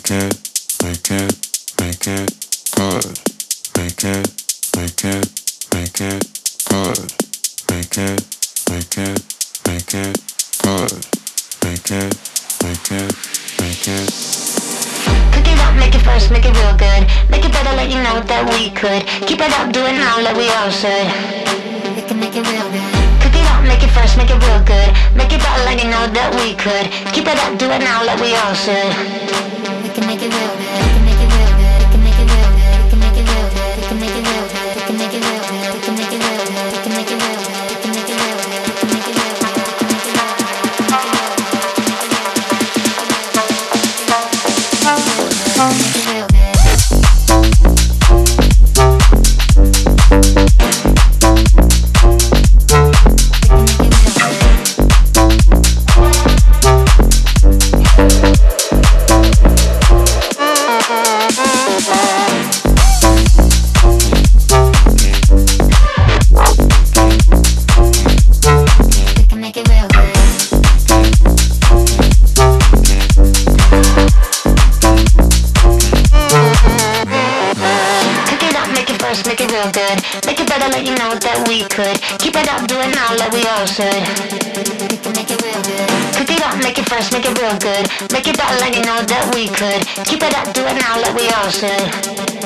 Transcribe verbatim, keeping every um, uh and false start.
make it, make it, make it good. Make it, make it, make it good. Make it, make it, make it good. Make it, make it, make it. Cook it up, make it first, make it real good. Make it better, let you know that we could. Keep it up, do it now, like we all should. We can make it real good. Cook it up, make it first, make it real good. Make it better, let you know that we could. Keep it up, do it now, like we all should. We can make it real good. We can make it real good. We can make it real good. We can make it real good. We can make it real good. We can make it real good. We can make it real good. We can make it real good. We can make it real good. We can make it real good. Could keep it up, do it now, like we all should. We can make it real good. Cook it up, make it first, make it real good. Make it better, like you know that we could. Keep it up, do it now, like we all should.